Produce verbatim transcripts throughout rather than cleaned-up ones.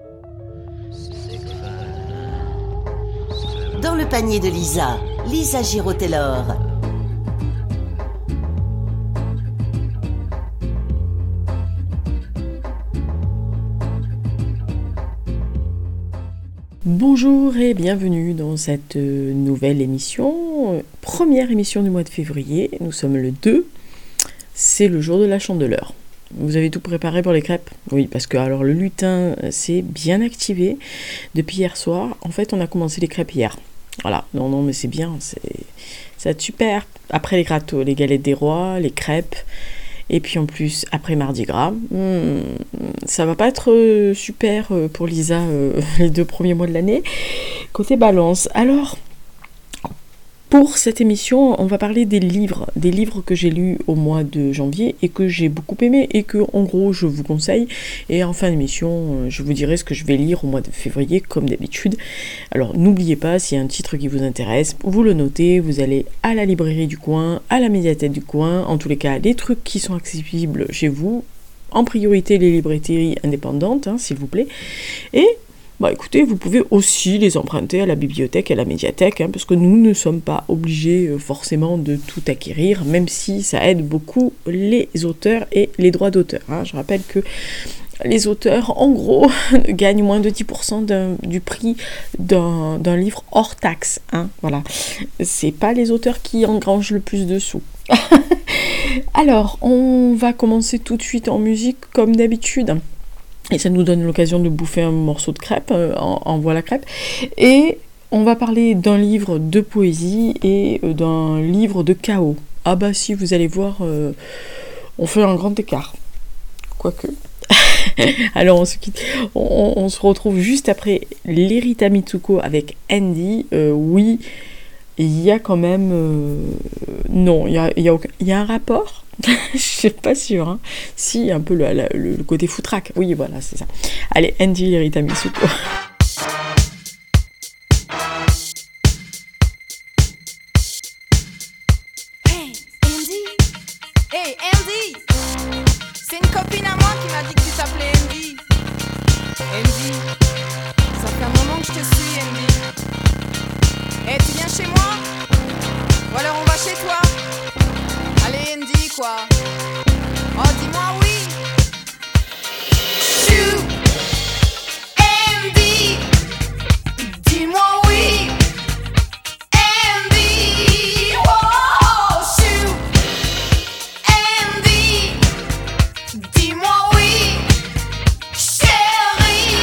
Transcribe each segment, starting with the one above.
Dans le panier de Lisa, Lisa Giraud-Taylor. Bonjour et bienvenue dans cette nouvelle émission, première émission du mois de février. Nous sommes le deux, c'est le jour de la Chandeleur. Vous avez tout préparé pour les crêpes ? Oui, parce que alors le lutin s'est bien activé depuis hier soir. En fait, on a commencé les crêpes hier. Voilà, non, non, mais c'est bien, c'est, ça va être super. Après les gâteaux, les galettes des rois, les crêpes, et puis en plus, après Mardi Gras, hmm, ça va pas être super pour Lisa euh, les deux premiers mois de l'année. Côté balance, alors... Pour cette émission, on va parler des livres, des livres que j'ai lus au mois de janvier et que j'ai beaucoup aimé et que, en gros, je vous conseille. Et en fin d'émission, je vous dirai ce que je vais lire au mois de février, comme d'habitude. Alors, n'oubliez pas, s'il y a un titre qui vous intéresse, vous le notez, vous allez à la librairie du coin, à la médiathèque du coin, en tous les cas, les trucs qui sont accessibles chez vous, en priorité les librairies indépendantes, hein, s'il vous plaît, et... Bah écoutez, vous pouvez aussi les emprunter à la bibliothèque, à la médiathèque, hein, parce que nous ne sommes pas obligés euh, forcément de tout acquérir, même si ça aide beaucoup les auteurs et les droits d'auteur. Hein. Je rappelle que les auteurs, en gros, gagnent moins de dix pour cent d'un, du prix d'un, d'un livre hors taxe. Hein, voilà. C'est pas les auteurs qui engrangent le plus de sous. Alors, on va commencer tout de suite en musique, comme d'habitude. Et ça nous donne l'occasion de bouffer un morceau de crêpe, euh, en, en voilà crêpe. Et on va parler d'un livre de poésie et euh, d'un livre de chaos. Ah bah si, vous allez voir, euh, on fait un grand écart. Quoique. Alors on se quitte. On, on se retrouve juste après l'Erita Mitsuko avec Andy. Euh, oui, il y a quand même... Euh, non, il y a, il y a, aucun, il y a un rapport. Je suis pas sûre. Hein. Si, un peu le, le, le côté foutraque. Oui, voilà, c'est ça. Allez, Andy, l'Erita Mitsuko. Hey, Andy! Hey, Andy! C'est une copine à moi qui m'a dit que tu t'appelais Andy. Andy, ça fait un moment que je te suis, Andy. Hey, tu viens chez moi? Ou alors on va chez toi? Allez, Andy, quoi? Oh, dis-moi oui! Chou! Andy! Dis-moi oui! Andy! Oh, chou! Andy! Dis-moi oui! Chérie!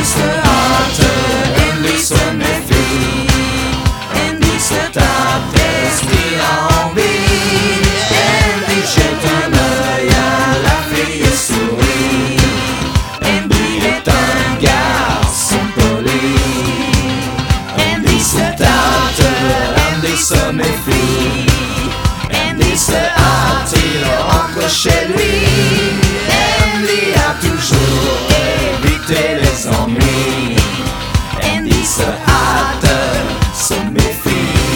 se hâte, Andy se méfie, Andy se tape ce qu'il a envie, Andy jette un œil à la fille et sourit, Andy est un garçon poli, Andy se tape, Andy se méfie, Andy se hâte, il rentre chez lui, Andy a toujours évité les ennuis, Andy se hâte, se méfie.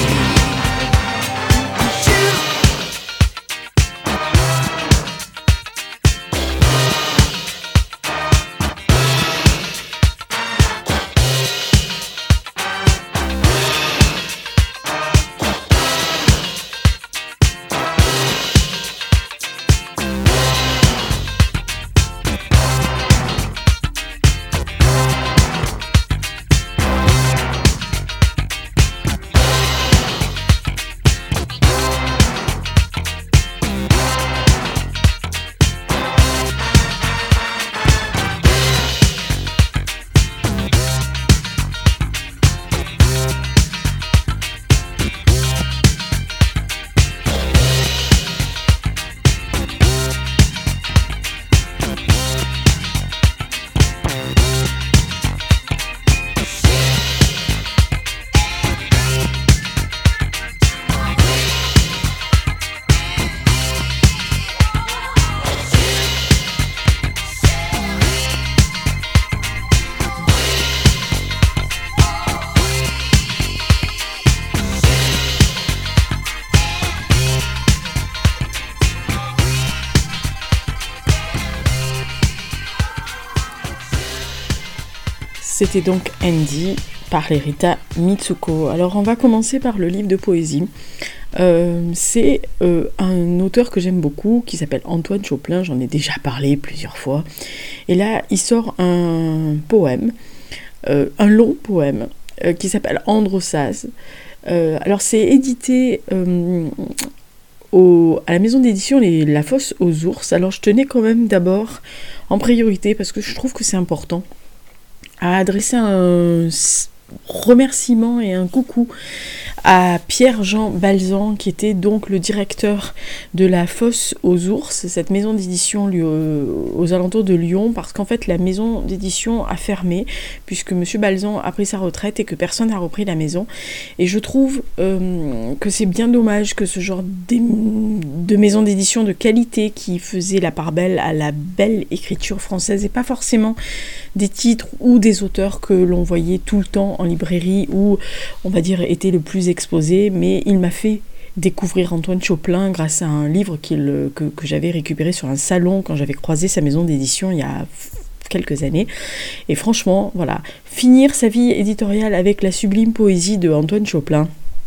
C'était donc Andy par Rita Mitsuko. Alors on va commencer par le livre de poésie. Euh, c'est euh, un auteur que j'aime beaucoup qui s'appelle Antoine Choplin, j'en ai déjà parlé plusieurs fois. Et là il sort un poème, euh, un long poème euh, qui s'appelle Androssaz. Euh, alors c'est édité euh, au, à la maison d'édition les, La Fosse aux Ours. Alors je tenais quand même d'abord en priorité parce que je trouve que c'est important à adresser un remerciement et un coucou à Pierre-Jean Balzan, qui était donc le directeur de La Fosse aux Ours, cette maison d'édition aux alentours de Lyon, parce qu'en fait la maison d'édition a fermé, puisque monsieur Balzan a pris sa retraite et que personne n'a repris la maison. Et je trouve euh, que c'est bien dommage que ce genre de maison d'édition de qualité qui faisait la part belle à la belle écriture française, et pas forcément des titres ou des auteurs que l'on voyait tout le temps en librairie ou on va dire était le plus exposé, mais il m'a fait découvrir Antoine Choplin grâce à un livre qu'il, que, que j'avais récupéré sur un salon quand j'avais croisé sa maison d'édition il y a quelques années. Et franchement, voilà, finir sa vie éditoriale avec la sublime poésie de Antoine Choplin,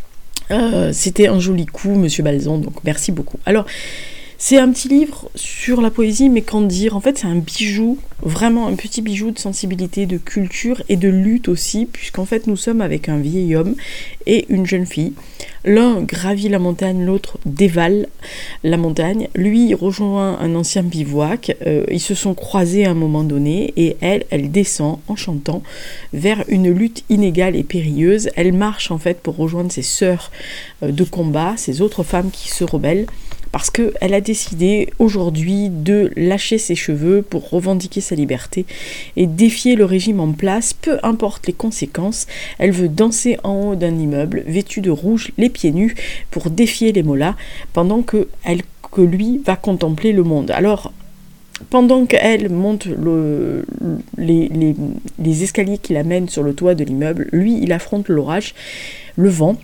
euh, c'était un joli coup, monsieur Balzan, donc merci beaucoup. Alors, c'est un petit livre sur la poésie, mais qu'en dire ? En fait, c'est un bijou, vraiment un petit bijou de sensibilité, de culture et de lutte aussi, puisqu'en fait, nous sommes avec un vieil homme et une jeune fille. L'un gravit la montagne, l'autre dévale la montagne. Lui, il rejoint un ancien bivouac. Euh, ils se sont croisés à un moment donné, et elle, elle descend en chantant vers une lutte inégale et périlleuse. Elle marche en fait pour rejoindre ses sœurs de combat, ces autres femmes qui se rebellent, parce qu'elle a décidé aujourd'hui de lâcher ses cheveux pour revendiquer sa liberté et défier le régime en place, peu importe les conséquences. Elle veut danser en haut d'un immeuble, vêtue de rouge, les pieds nus, pour défier les mollahs, pendant que, elle, que lui va contempler le monde. Alors, pendant qu'elle monte le, les, les, les escaliers qui l'amènent sur le toit de l'immeuble, lui, il affronte l'orage, le vent.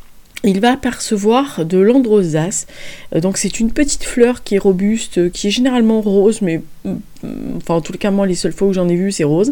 Il va apercevoir de l'androssaz, donc c'est une petite fleur qui est robuste, qui est généralement rose, mais enfin en tout cas moi les seules fois où j'en ai vu c'est rose,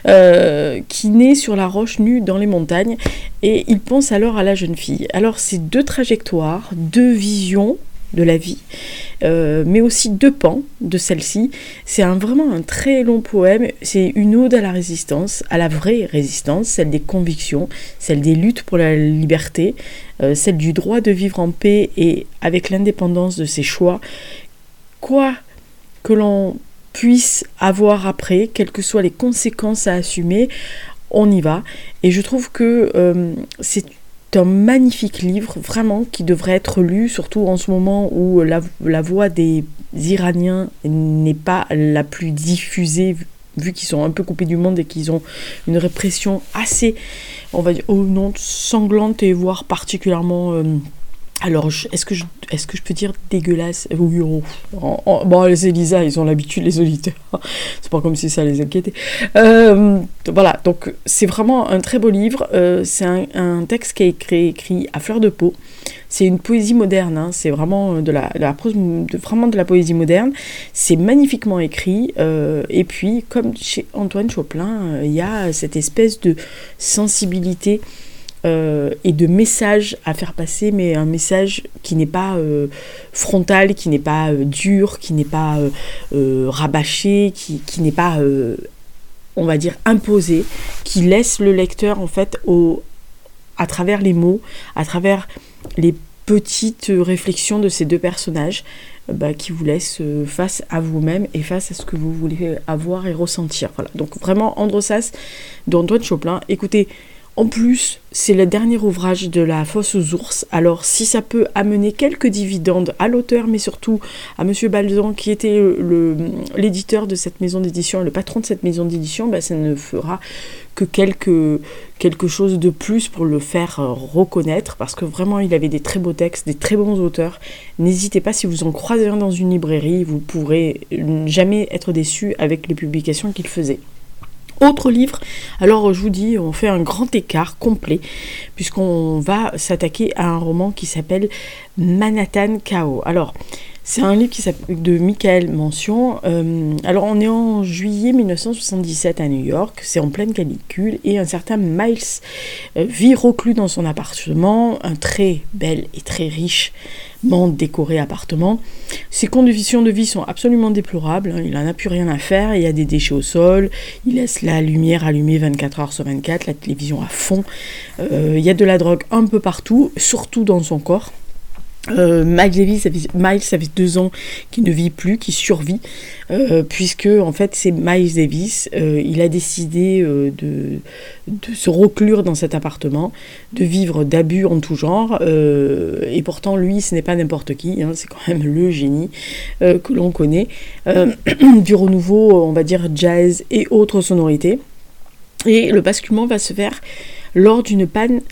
euh, qui naît sur la roche nue dans les montagnes, et il pense alors à la jeune fille. Alors c'est deux trajectoires, deux visions de la vie, euh, mais aussi deux pans de celle-ci. C'est un, vraiment un très long poème, c'est une ode à la résistance, à la vraie résistance, celle des convictions, celle des luttes pour la liberté, euh, celle du droit de vivre en paix et avec l'indépendance de ses choix. Quoi que l'on puisse avoir après, quelles que soient les conséquences à assumer, on y va. Et je trouve que euh, c'est un magnifique livre, vraiment, qui devrait être lu, surtout en ce moment où la, la voix des Iraniens n'est pas la plus diffusée, vu, vu qu'ils sont un peu coupés du monde et qu'ils ont une répression assez, on va dire, oh non, sanglante et voire particulièrement... Euh, Alors, je, est-ce, que je, est-ce que je peux dire dégueulasse ? Oui, oh, oh, oh, bon, les Elisa, ils ont l'habitude, les auditeurs. C'est pas comme si ça les inquiétait. Euh, voilà, donc c'est vraiment un très beau livre. Euh, c'est un, un texte qui est écrit, écrit à fleur de peau. C'est une poésie moderne, hein. C'est vraiment de la, de la prose, de, vraiment de la poésie moderne. C'est magnifiquement écrit. Euh, et puis, comme chez Antoine Choplin, il euh, y a cette espèce de sensibilité Euh, et de message à faire passer, mais un message qui n'est pas euh, frontal, qui n'est pas euh, dur, qui n'est pas euh, euh, rabâché, qui, qui n'est pas, euh, on va dire, imposé, qui laisse le lecteur, en fait, au, à travers les mots, à travers les petites réflexions de ces deux personnages, euh, bah, qui vous laisse euh, face à vous-même et face à ce que vous voulez avoir et ressentir. Voilà. Donc vraiment, Androssas d'Antoine Choplin. Écoutez, en plus, c'est le dernier ouvrage de la Fosse aux ours. Alors, si ça peut amener quelques dividendes à l'auteur, mais surtout à Monsieur Balzan, qui était le, le, l'éditeur de cette maison d'édition, le patron de cette maison d'édition, bah, ça ne fera que quelque, quelque chose de plus pour le faire reconnaître, parce que vraiment, il avait des très beaux textes, des très bons auteurs. N'hésitez pas, si vous en croisez un dans une librairie, vous pourrez jamais être déçus avec les publications qu'il faisait. Autre livre, alors je vous dis, on fait un grand écart complet, puisqu'on va s'attaquer à un roman qui s'appelle Manhattan Chaos. Alors, c'est un livre qui s'appelle de Michael Mention. Euh, alors, on est en juillet dix-neuf cent soixante-dix-sept à New York, c'est en pleine canicule, et un certain Miles euh, vit reclus dans son appartement, un très bel et très riche décoré appartement. Ses conditions de vie sont absolument déplorables, hein. Il n'en a plus rien à faire, il y a des déchets au sol, il laisse la lumière allumée vingt-quatre heures sur vingt-quatre, la télévision à fond, euh, il y a de la drogue un peu partout, surtout dans son corps. Euh, Miles Davis avait, Miles avait deux ans qui ne vit plus, qui survit, euh, puisque en fait c'est Miles Davis, euh, il a décidé euh, de, de se reclure dans cet appartement, de vivre d'abus en tout genre, euh, et pourtant lui ce n'est pas n'importe qui, hein, c'est quand même le génie euh, que l'on connaît, euh, du renouveau, on va dire jazz et autres sonorités, et le basculement va se faire lors d'une panne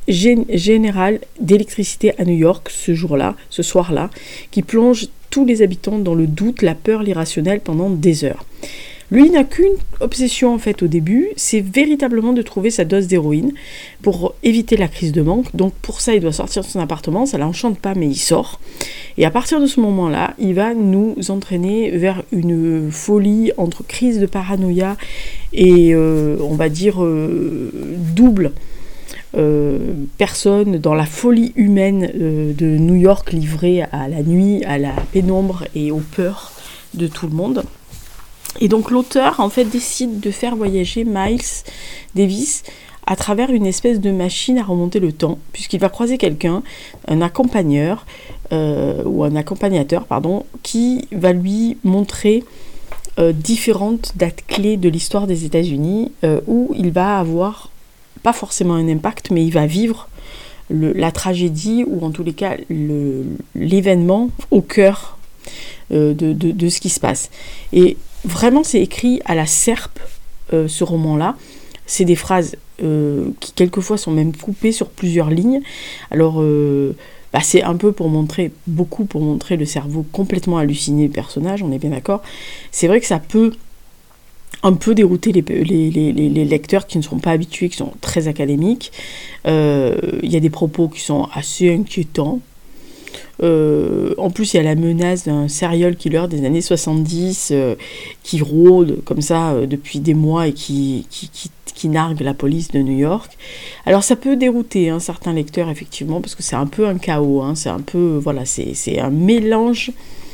générale d'électricité à New York ce jour-là, ce soir-là, qui plonge tous les habitants dans le doute, la peur, l'irrationnel pendant des heures. Lui n'a qu'une obsession en fait au début, c'est véritablement de trouver sa dose d'héroïne pour éviter la crise de manque. Donc pour ça, il doit sortir de son appartement, ça l'enchante pas, mais il sort. Et à partir de ce moment-là, il va nous entraîner vers une folie entre crise de paranoïa et euh, on va dire euh, double Euh, personne dans la folie humaine euh, de New York, livrée à la nuit, à la pénombre et aux peurs de tout le monde. Et donc l'auteur en fait décide de faire voyager Miles Davis à travers une espèce de machine à remonter le temps, puisqu'il va croiser quelqu'un, un accompagneur euh, ou un accompagnateur pardon, qui va lui montrer euh, différentes dates clés de l'histoire des États-Unis euh, où il va avoir pas forcément un impact, mais il va vivre le, la tragédie, ou en tous les cas le, l'événement au cœur euh, de, de, de ce qui se passe. Et vraiment, c'est écrit à la serpe, euh, ce roman-là. C'est des phrases euh, qui, quelquefois, sont même coupées sur plusieurs lignes. Alors, euh, bah, c'est un peu pour montrer, beaucoup pour montrer le cerveau complètement halluciné du personnage, on est bien d'accord. C'est vrai que ça peut un peu dérouter les, les, les, les lecteurs qui ne seront pas habitués, qui sont très académiques. Euh, il y a des propos qui sont assez inquiétants. Euh, en plus, il y a la menace d'un serial killer des années soixante-dix euh, qui rôde comme ça euh, depuis des mois et qui, qui, qui, qui nargue la police de New York. Alors, ça peut dérouter hein, certains lecteurs, effectivement, parce que c'est un peu un chaos. Hein, c'est un peu, voilà, c'est, c'est un mélange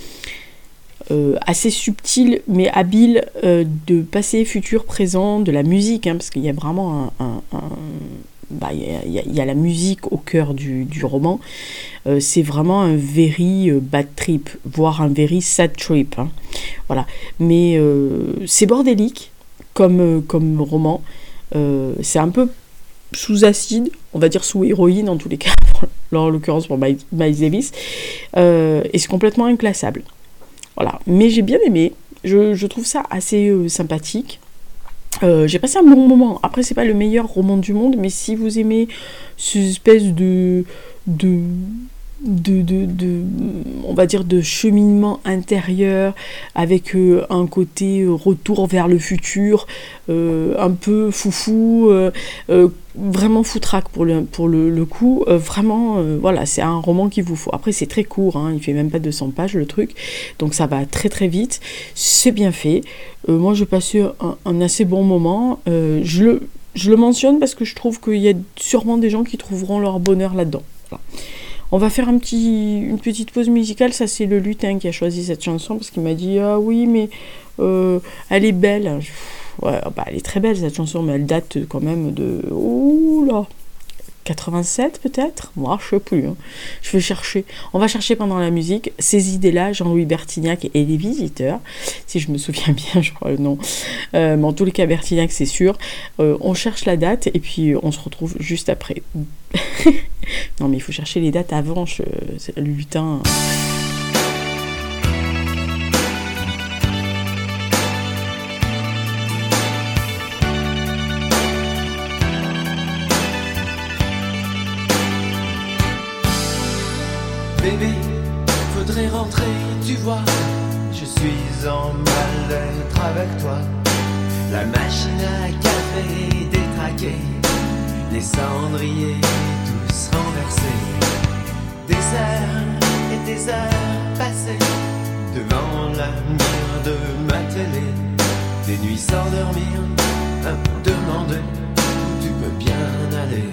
Euh, assez subtil mais habile euh, de passé, futur, présent, de la musique, hein, parce qu'il y a vraiment un, un, un, bah, y, y, y a la musique au cœur du, du roman. Euh, c'est vraiment un very euh, bad trip, voire un very sad trip. Hein. Voilà. Mais euh, c'est bordélique comme, euh, comme roman. Euh, c'est un peu sous acide, on va dire sous héroïne en tous les cas, en l'occurrence pour Miles Davis. Euh, et c'est complètement inclassable. Voilà. Mais j'ai bien aimé. Je, je trouve ça assez euh, sympathique. Euh, j'ai passé un bon moment. Après, c'est pas le meilleur roman du monde, mais si vous aimez cette espèce de, de, de, de, de on va dire, de cheminement intérieur avec euh, un côté euh, retour vers le futur, euh, un peu foufou, euh, euh, vraiment foutraque pour le, pour le, le coup, euh, vraiment, euh, voilà, c'est un roman qu'il vous faut. Après, c'est très court, hein, il fait même pas deux cents pages le truc, donc ça va très très vite, c'est bien fait. Euh, moi, j'ai passé un, un assez bon moment, euh, je, le, je le mentionne parce que je trouve qu'il y a sûrement des gens qui trouveront leur bonheur là-dedans. Voilà. On va faire un petit, une petite pause musicale, ça c'est le lutin qui a choisi cette chanson parce qu'il m'a dit « Ah oui, mais euh, elle est belle ». Ouais, bah, elle est très belle cette chanson, mais elle date quand même de... Ouh là quatre-vingt-sept peut-être. Moi, je sais plus. Hein. Je vais chercher. On va chercher pendant la musique. Ces idées-là, Jean-Louis Bertignac et Les Visiteurs. Si je me souviens bien, je crois le nom. Euh, mais en tous les cas, Bertignac, c'est sûr. Euh, on cherche la date et puis on se retrouve juste après. Non, mais il faut chercher les dates avant. Je... C'est le lutin. Bébé, faudrait rentrer, tu vois. Je suis en mal-être avec toi. La machine à café est détraquée, les cendriers tous renversés. Des heures et des heures passées devant la mire de ma télé. Des nuits sans dormir, à me demander où tu peux bien aller.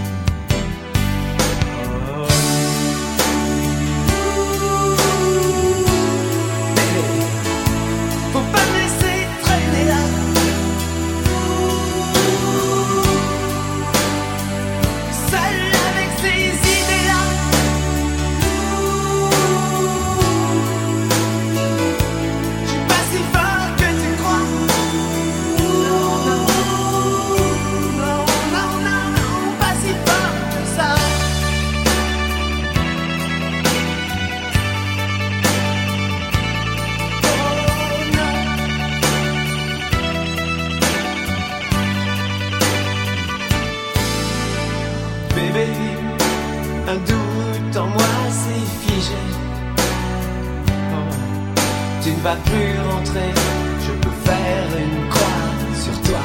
Un doute en moi s'est figé. Oh, tu ne vas plus rentrer, je peux faire une croix sur toi.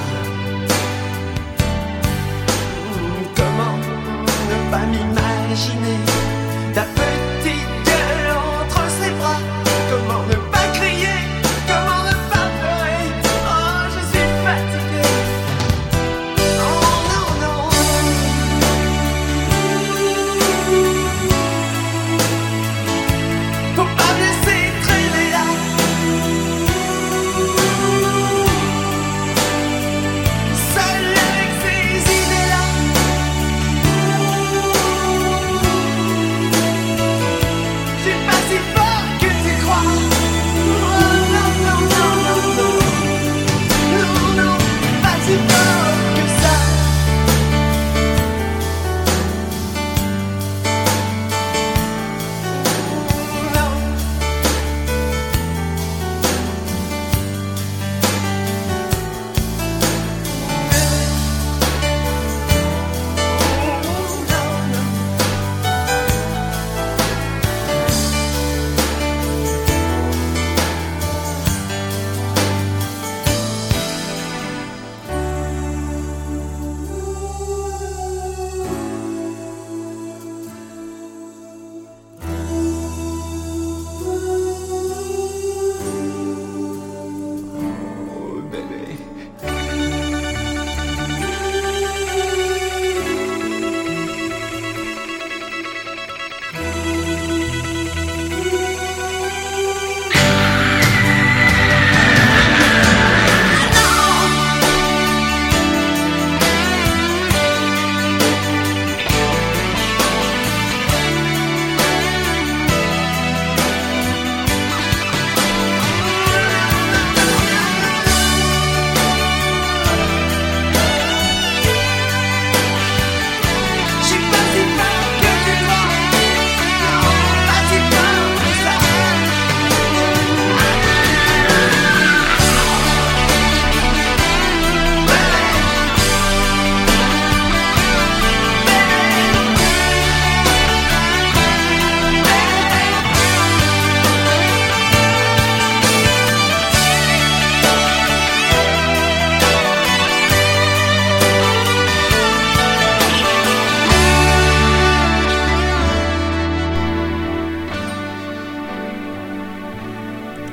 Comment ne pas m'imaginer ta petite gueule entre ses bras? Comment ne pas crier? Comment ne pas pleurer? Oh, je suis fatiguée. Oh non, non. Faut pas me laisser traîner là.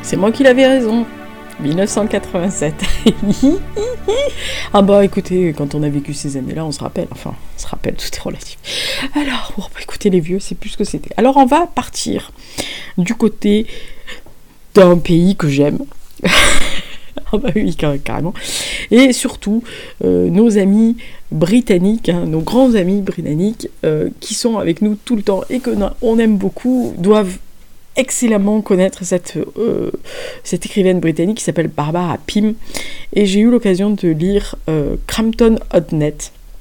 c'est moi qui l'avais raison. dix-neuf cent quatre-vingt-sept. Ah bah écoutez, quand on a vécu ces années-là, on se rappelle. Enfin, on se rappelle, tout est relatif. Alors, bon, bah, écoutez, les vieux, c'est plus ce que c'était. Alors, on va partir du côté d'un pays que j'aime. Ah bah oui, carrément. Et surtout, euh, nos amis britanniques, hein, nos grands amis britanniques, euh, qui sont avec nous tout le temps et que on aime beaucoup, doivent excellemment connaître cette, euh, cette écrivaine britannique qui s'appelle Barbara Pym. Et j'ai eu l'occasion de lire euh, Crampton Hodnet.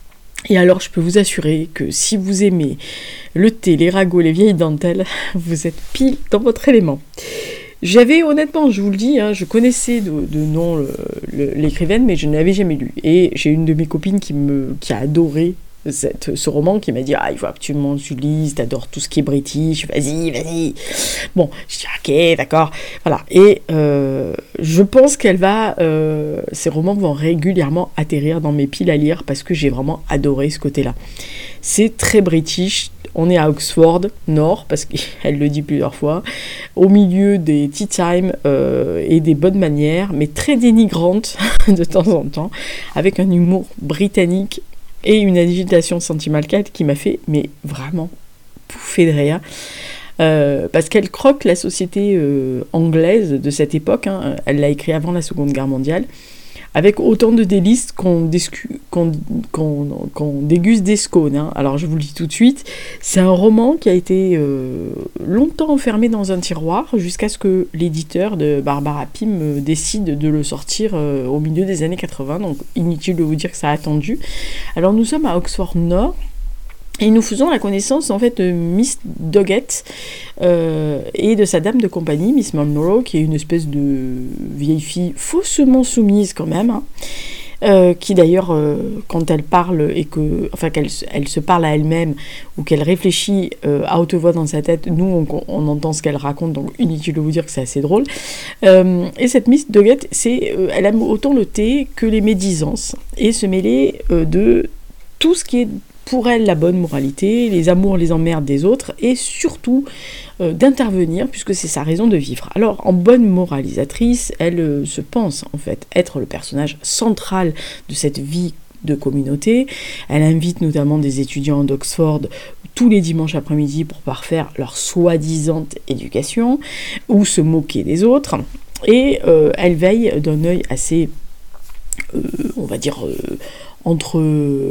Et alors, je peux vous assurer que si vous aimez le thé, les ragots, les vieilles dentelles, vous êtes pile dans votre élément. J'avais, honnêtement, je vous le dis, hein, je connaissais de, de nom le, le, l'écrivaine, mais je ne l'avais jamais lu. Et j'ai une de mes copines qui, me, qui a adoré cette, ce roman, qui m'a dit « Ah, il faut absolument que tu lises, t'adores tout ce qui est british, vas-y, vas-y !» Bon, je dis « Ok, d'accord. » Voilà. Et euh, je pense qu'elle va... Euh, ces romans vont régulièrement atterrir dans mes piles à lire parce que j'ai vraiment adoré ce côté-là. C'est très british. On est à Oxford, Nord, parce qu'elle le dit plusieurs fois, au milieu des tea time euh, et des bonnes manières, mais très dénigrantes de temps en temps, avec un humour britannique et une agitation sentimentale qui m'a fait, mais vraiment, pouffer de rire. Euh, parce qu'elle croque la société euh, anglaise de cette époque, hein, elle l'a écrit avant la Seconde Guerre mondiale, avec autant de délices qu'on, discu- qu'on, qu'on, qu'on déguste des scones. Hein. Alors je vous le dis tout de suite, c'est un roman qui a été euh, longtemps enfermé dans un tiroir jusqu'à ce que l'éditeur de Barbara Pym euh, décide de le sortir euh, au milieu des années quatre-vingts, donc inutile de vous dire que ça a attendu. Alors nous sommes à Oxford Nord, et nous faisons la connaissance en fait de Miss Doggett euh, et de sa dame de compagnie, Miss Monroe, qui est une espèce de vieille fille faussement soumise quand même, hein, euh, qui d'ailleurs, euh, quand elle parle et que, enfin qu'elle elle se parle à elle-même ou qu'elle réfléchit euh, à haute voix dans sa tête, nous on, on entend ce qu'elle raconte, donc inutile de vous dire que c'est assez drôle. Euh, et cette Miss Doggett, c'est, euh, elle aime autant le thé que les médisances et se mêler euh, de tout ce qui est pour elle la bonne moralité, les amours, les emmerdes des autres, et surtout euh, d'intervenir, puisque c'est sa raison de vivre. Alors, en bonne moralisatrice, elle euh, se pense en fait être le personnage central de cette vie de communauté. Elle invite notamment des étudiants d'Oxford tous les dimanches après-midi pour parfaire leur soi-disant éducation, ou se moquer des autres, et euh, elle veille d'un œil assez, euh, on va dire... Euh, entre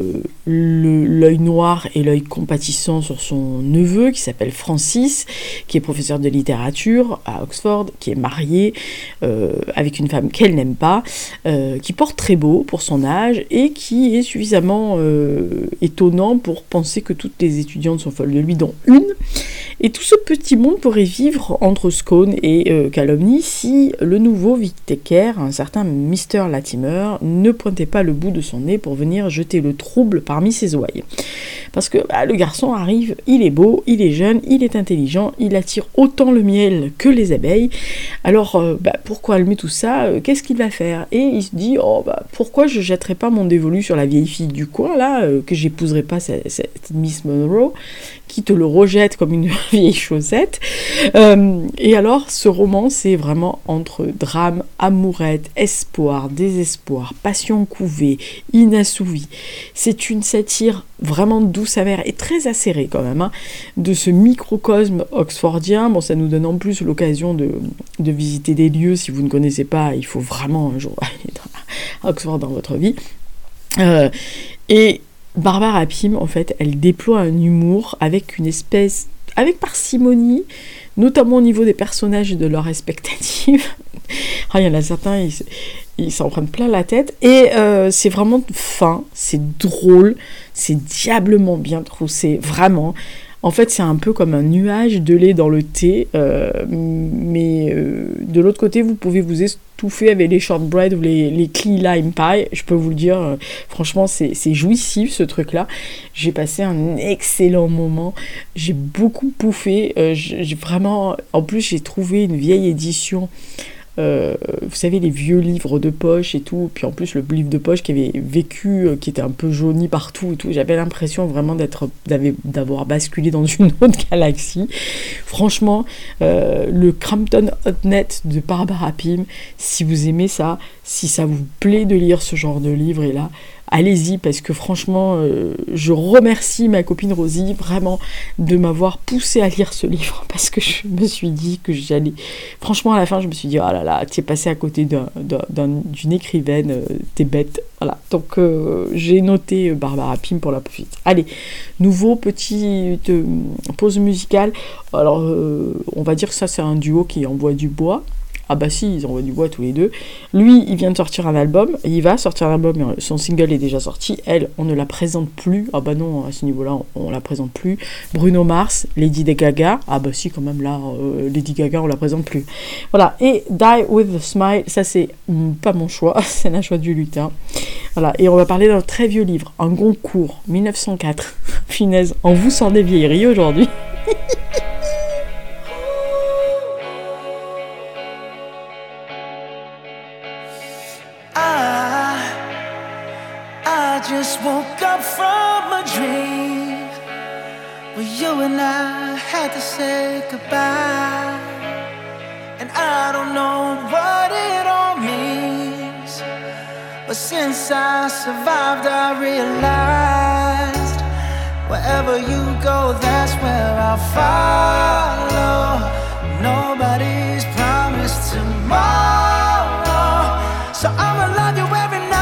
le, l'œil noir et l'œil compatissant sur son neveu qui s'appelle Francis, qui est professeur de littérature à Oxford, qui est marié euh, avec une femme qu'elle n'aime pas, euh, qui porte très beau pour son âge et qui est suffisamment euh, étonnant pour penser que toutes les étudiantes sont folles de lui, dont une. Et tout ce petit monde pourrait vivre entre Scone et euh, calomnie si le nouveau vicaire, un certain mister Latimer, ne pointait pas le bout de son nez pour venir jeter le trouble parmi ses ouailles. Parce que bah, le garçon arrive, il est beau, il est jeune, il est intelligent, il attire autant le miel que les abeilles. Alors euh, bah, pourquoi allumer tout ça euh, Qu'est-ce qu'il va faire? Et il se dit, oh bah pourquoi je jetterai pas mon dévolu sur la vieille fille du coin là, euh, que j'épouserai pas cette, cette Miss Monroe, qui te le rejette comme une vieille chaussette. Euh, et alors, ce roman, c'est vraiment entre drame, amourette, espoir, désespoir, passion couvée, inassouvie. C'est une satire vraiment douce, amère et très acérée quand même, hein, de ce microcosme oxfordien. Bon, ça nous donne en plus l'occasion de, de visiter des lieux. Si vous ne connaissez pas, il faut vraiment un jour aller à Oxford dans votre vie. Euh, et Barbara Pym, en fait, elle déploie un humour avec une espèce, avec parcimonie, notamment au niveau des personnages et de leurs expectatives. Ah, il y en a certains, ils, ils s'en prennent plein la tête. Et euh, c'est vraiment fin, c'est drôle, c'est diablement bien troussé, vraiment. En fait, c'est un peu comme un nuage de lait dans le thé, euh, mais euh, de l'autre côté, vous pouvez vous étouffer avec les shortbread ou les, les key lime pie. Je peux vous le dire, euh, franchement, c'est, c'est jouissif ce truc-là. J'ai passé un excellent moment. J'ai beaucoup pouffé. Euh, j'ai vraiment, en plus, j'ai trouvé une vieille édition euh, vous savez, les vieux livres de poche et tout, puis en plus le livre de poche qui avait vécu, euh, qui était un peu jauni partout et tout, j'avais l'impression vraiment d'être, d'avoir basculé dans une autre galaxie. Franchement, euh, le Crampton Hotnet de Barbara Pym, si vous aimez ça, si ça vous plaît de lire ce genre de livre, et là, allez-y, parce que franchement, euh, je remercie ma copine Rosie vraiment de m'avoir poussé à lire ce livre, parce que je me suis dit que j'allais... Franchement, à la fin, je me suis dit, oh là là, t'es passé à côté d'un, d'un, d'une écrivaine, euh, t'es bête. Voilà, donc euh, j'ai noté Barbara Pym pour la suite. Allez, nouveau petite euh, pause musicale. Alors, euh, on va dire que ça, c'est un duo qui envoie du bois. Ah bah si, ils envoient du bois tous les deux. Lui, il vient de sortir un album, il va sortir un album, mais son single est déjà sorti. Elle, on ne la présente plus. Ah bah non, à ce niveau-là, on, on la présente plus. Bruno Mars, Lady Gaga. Ah bah si, quand même, là, euh, Lady Gaga, on la présente plus. Voilà, et Die With A Smile, ça c'est mm, pas mon choix, c'est la choix du lutin. Voilà, et on va parler d'un très vieux livre, un Goncourt, mille neuf cent quatre. Finesse, on vous sent des vieilleries aujourd'hui. I just woke up from a dream where you and I had to say goodbye, and I don't know what it all means, but since I survived I realized wherever you go, that's where I'll follow. Nobody's promised tomorrow, so I'ma love you every night.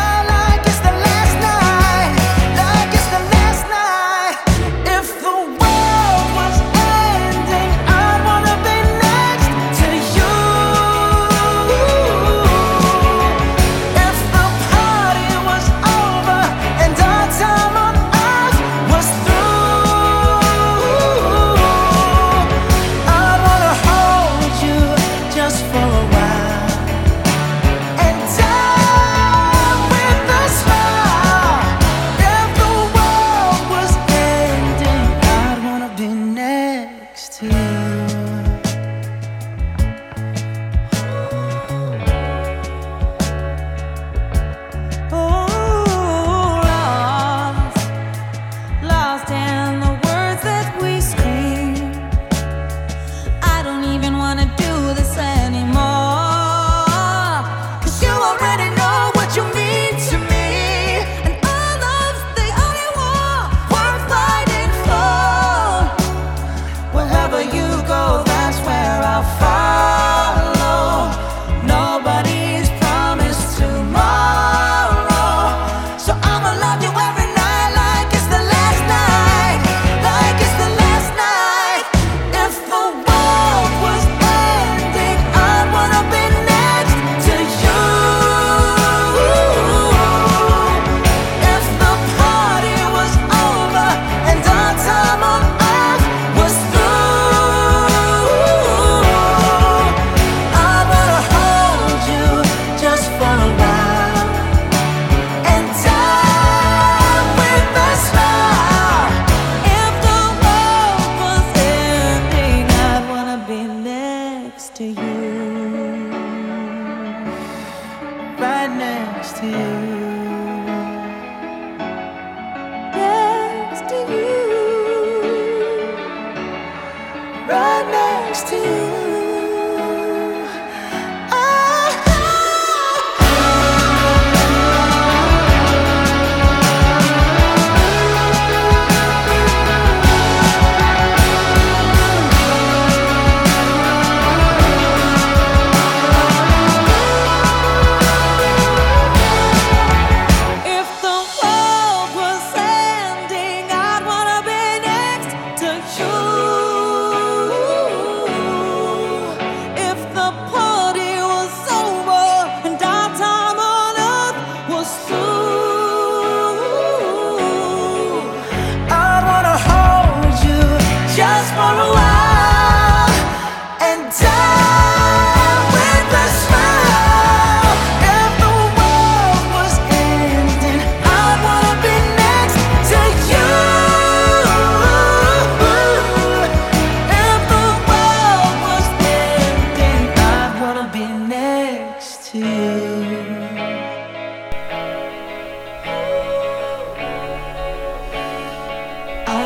You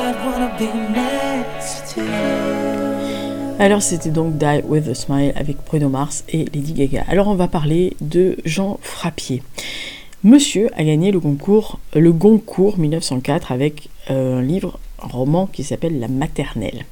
I'd wanna be next to you. Alors c'était donc Die With A Smile avec Bruno Mars et Lady Gaga. Alors on va parler de Jean Frappier. Monsieur a gagné le concours, le Goncourt mille neuf cent quatre avec euh, un livre, un roman qui s'appelle La Maternelle.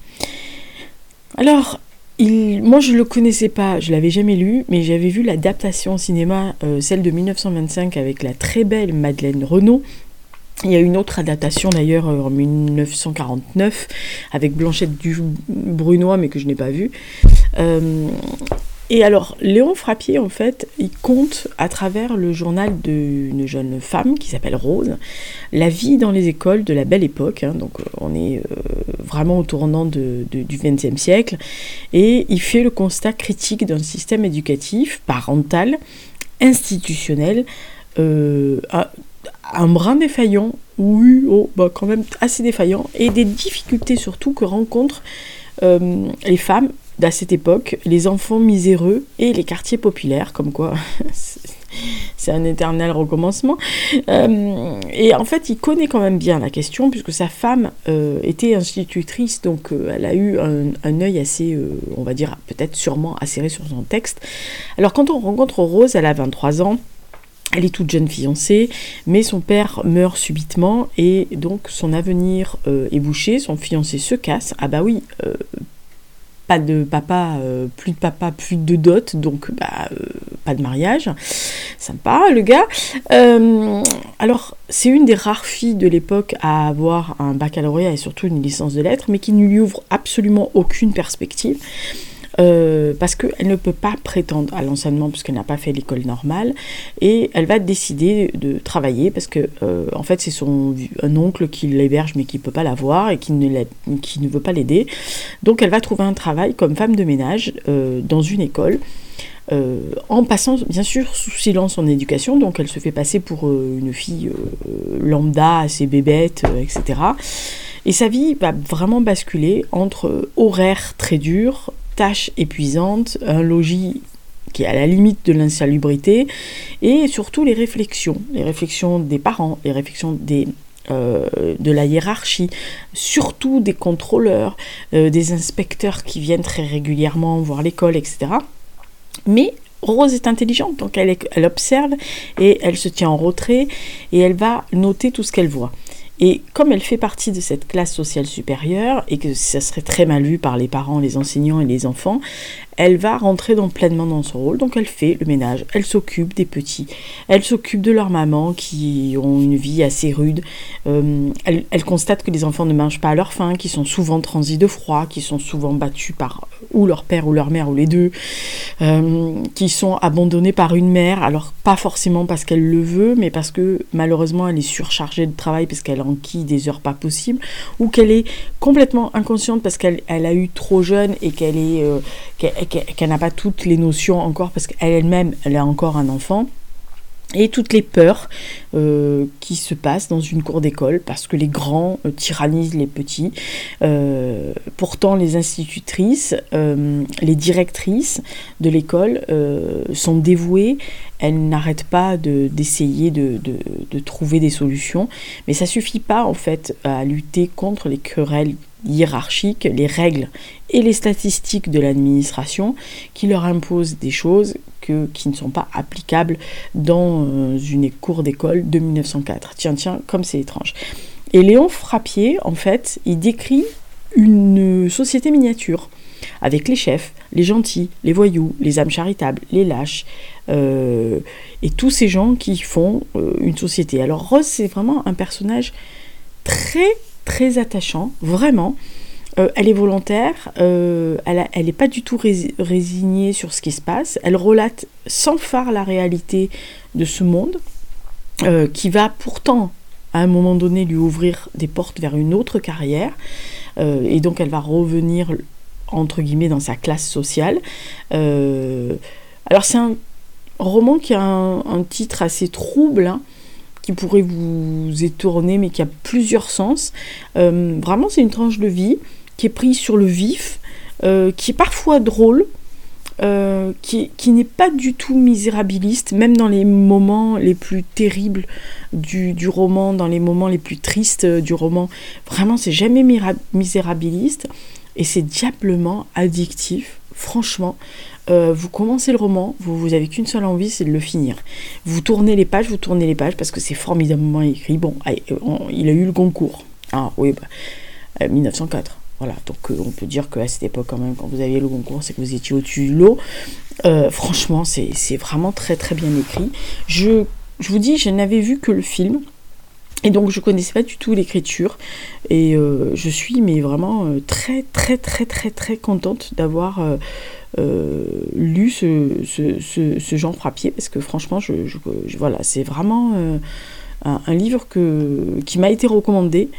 Alors, il, moi je ne le connaissais pas, je ne l'avais jamais lu, mais j'avais vu l'adaptation au cinéma, euh, celle de mille neuf cent vingt-cinq avec la très belle Madeleine Renaud. Il y a une autre adaptation d'ailleurs en mille neuf cent quarante-neuf avec Blanchette Brunois, mais que je n'ai pas vue. Euh, Et alors, Léon Frappier, en fait, il conte à travers le journal d'une jeune femme qui s'appelle Rose, la vie dans les écoles de la Belle Époque, hein, donc on est euh, vraiment au tournant de, de, du vingtième siècle, et il fait le constat critique d'un système éducatif, parental, institutionnel, euh, un, un brin défaillant, oui, oh, bah quand même assez défaillant, et des difficultés surtout que rencontrent euh, les femmes à cette époque, les enfants miséreux et les quartiers populaires, comme quoi c'est un éternel recommencement. Euh, et en fait, il connaît quand même bien la question, puisque sa femme euh, était institutrice, donc euh, elle a eu un, un œil assez, euh, on va dire, peut-être sûrement acéré sur son texte. Alors quand on rencontre Rose, elle a vingt-trois ans, elle est toute jeune fiancée, mais son père meurt subitement, et donc son avenir euh, est bouché, son fiancé se casse. Ah bah oui, euh, pas de papa, euh, plus de papa, plus de dot, donc bah, euh, pas de mariage. Sympa, le gars. Euh, alors, c'est une des rares filles de l'époque à avoir un baccalauréat et surtout une licence de lettres, mais qui ne lui ouvre absolument aucune perspective. Euh, parce qu'elle ne peut pas prétendre à l'enseignement puisqu'elle n'a pas fait l'école normale, et elle va décider de travailler parce que euh, en fait c'est son un oncle qui l'héberge mais qui ne peut pas la voir et qui ne, qui ne veut pas l'aider, donc elle va trouver un travail comme femme de ménage euh, dans une école, euh, en passant bien sûr sous silence son éducation, donc elle se fait passer pour euh, une fille euh, lambda, assez bébête, euh, et cetera. Et sa vie va vraiment basculer entre horaires très durs, tâches épuisantes, un logis qui est à la limite de l'insalubrité, et surtout les réflexions, les réflexions des parents, les réflexions des, euh, de la hiérarchie, surtout des contrôleurs, euh, des inspecteurs qui viennent très régulièrement voir l'école, et cetera. Mais Rose est intelligente, donc elle, est, elle observe et elle se tient en retrait et elle va noter tout ce qu'elle voit. Et comme elle fait partie de cette classe sociale supérieure, et que ça serait très mal vu par les parents, les enseignants et les enfants, elle va rentrer dans, pleinement dans son rôle. Donc elle fait le ménage, elle s'occupe des petits, elle s'occupe de leurs mamans qui ont une vie assez rude, euh, elle, elle constate que les enfants ne mangent pas à leur faim, qui sont souvent transis de froid, qui sont souvent battus par ou leur père ou leur mère ou les deux, euh, qui sont abandonnés par une mère, alors pas forcément parce qu'elle le veut, mais parce que malheureusement elle est surchargée de travail parce qu'elle enquille des heures pas possibles, ou qu'elle est complètement inconsciente parce qu'elle elle a eu trop jeune et qu'elle est euh, qu'elle, qu'elle, qu'elle n'a pas toutes les notions encore parce qu'elle-même elle a encore un enfant. Et toutes les peurs euh, qui se passent dans une cour d'école parce que les grands euh, tyrannisent les petits. Euh, pourtant, les institutrices, euh, les directrices de l'école euh, sont dévouées. Elles n'arrêtent pas de, d'essayer de, de, de trouver des solutions. Mais ça ne suffit pas, en fait, à lutter contre les querelles hiérarchiques, les règles et les statistiques de l'administration qui leur imposent des choses que, qui ne sont pas applicables dans euh, une cour d'école de mille neuf cent quatre. Tiens, tiens, comme c'est étrange. Et Léon Frappier, en fait, il décrit une société miniature avec les chefs, les gentils, les voyous, les âmes charitables, les lâches, euh, et tous ces gens qui font euh, une société. Alors Rose, c'est vraiment un personnage très, très attachant, vraiment. Euh, elle est volontaire, euh, elle n'est pas du tout rés- résignée sur ce qui se passe, elle relate sans phare la réalité de ce monde, euh, qui va pourtant, à un moment donné, lui ouvrir des portes vers une autre carrière, euh, et donc elle va revenir, entre guillemets, dans sa classe sociale. Euh, alors c'est un roman qui a un, un titre assez trouble, hein, qui pourrait vous étonner, mais qui a plusieurs sens. Euh, vraiment, c'est une tranche de vie qui est prise sur le vif, euh, qui est parfois drôle, euh, qui, qui n'est pas du tout misérabiliste, même dans les moments les plus terribles du, du roman, dans les moments les plus tristes du roman. Vraiment, c'est jamais mira- misérabiliste et c'est diablement addictif, franchement. Euh, vous commencez le roman, vous, vous avez qu'une seule envie, c'est de le finir. Vous tournez les pages, vous tournez les pages parce que c'est formidablement écrit. Bon, allez, on, il a eu le Goncourt. Ah oui, bah, euh, mille neuf cent quatre. Voilà, donc euh, on peut dire qu'à cette époque, quand même, quand vous aviez le Goncourt, c'est que vous étiez au-dessus de l'eau. Euh, franchement, c'est, c'est vraiment très très bien écrit. Je, je vous dis, je n'avais vu que le film. Et donc je connaissais pas du tout l'écriture et euh, je suis mais vraiment euh, très très très très très contente d'avoir euh, euh, lu ce, ce, ce, ce Jean Frappier parce que franchement je, je, je voilà c'est vraiment euh, un, un livre que, qui m'a été recommandé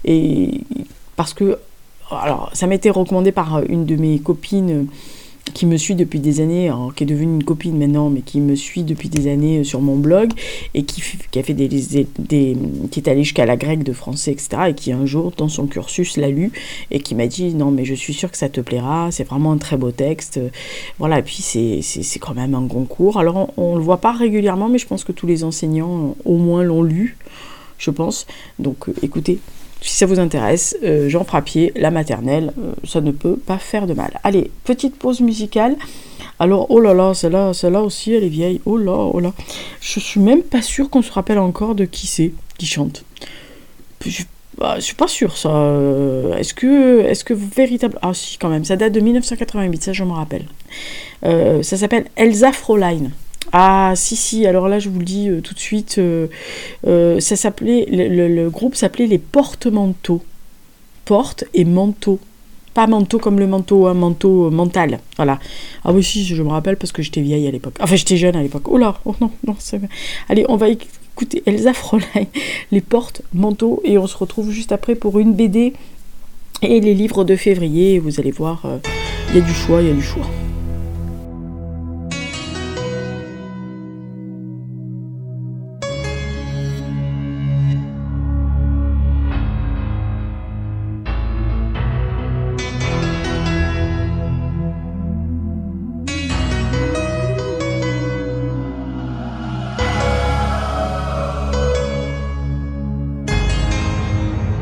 et parce que alors ça m'a été recommandé par une de mes copines qui me suit depuis des années, alors, qui est devenue une copine maintenant, mais qui me suit depuis des années sur mon blog, et qui, qui a fait des, des, des qui est allée jusqu'à la grecque de français, et cetera, et qui un jour, dans son cursus, l'a lu, et qui m'a dit, non, mais je suis sûre que ça te plaira, c'est vraiment un très beau texte, voilà, et puis c'est, c'est, c'est quand même un Goncourt, alors on, on le voit pas régulièrement, mais je pense que tous les enseignants, au moins, l'ont lu, je pense, donc euh, écoutez, si ça vous intéresse, euh, Jean Frappier, la maternelle, euh, ça ne peut pas faire de mal. Allez, petite pause musicale. Alors, oh là là, celle-là, celle-là aussi, elle est vieille. Oh là, oh là. Je suis même pas sûre qu'on se rappelle encore de qui c'est qui chante. Je, bah, je suis pas sûre, ça. Euh, est-ce que, est-ce que vous véritable... Ah si, quand même. Ça date de dix-neuf cent quatre-vingt-huit, ça je me rappelle. Euh, ça s'appelle Elsa Fräulein. Ah si si, alors là je vous le dis euh, tout de suite, euh, euh, ça s'appelait, le, le, le groupe s'appelait les Porte-Manteaux. Porte et manteau. Pas manteau comme le manteau, un hein, manteau euh, mental. Voilà. Ah oui si, je me rappelle parce que j'étais vieille à l'époque. Enfin j'étais jeune à l'époque. Oh là, oh non, non, c'est... Allez, on va écouter Elsa Fräulein, les Porte-Manteaux, et on se retrouve juste après pour une B D et les livres de février. Vous allez voir, il euh, y a du choix, il y a du choix.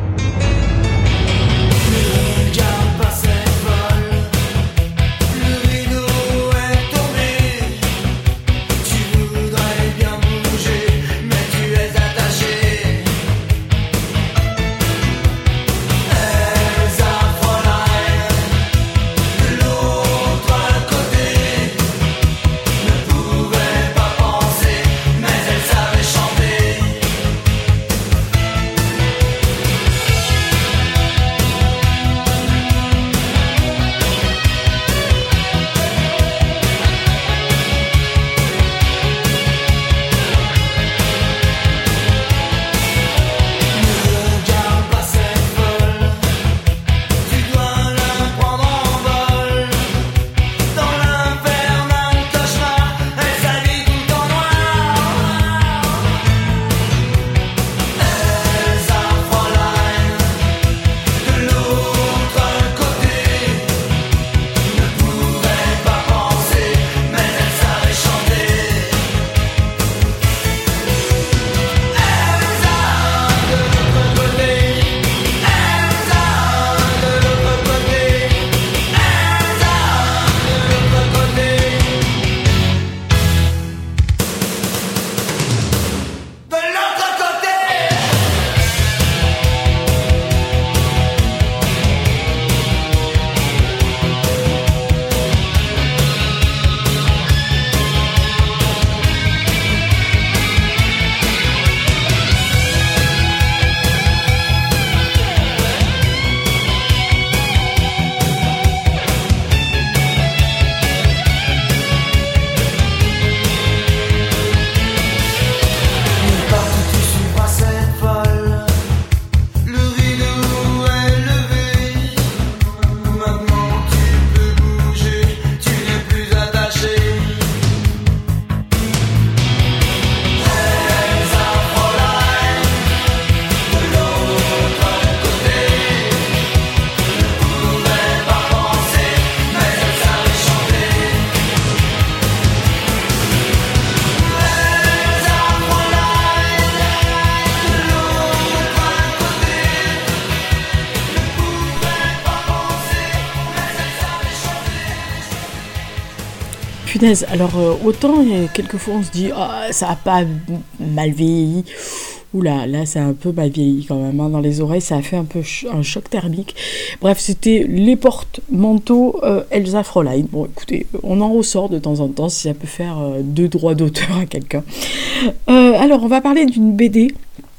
Le regard passait folle, le punaise, alors euh, autant euh, quelquefois on se dit ah, ça a pas mal vieilli. Oula, là ça a un peu mal vieilli quand même, hein, dans les oreilles, ça a fait un peu ch- un choc thermique. Bref, c'était les porte-manteaux euh, Elsa Fräulein. Bon, écoutez, on en ressort de temps en temps si ça peut faire euh, deux droits d'auteur à quelqu'un. Euh, alors, on va parler d'une B D.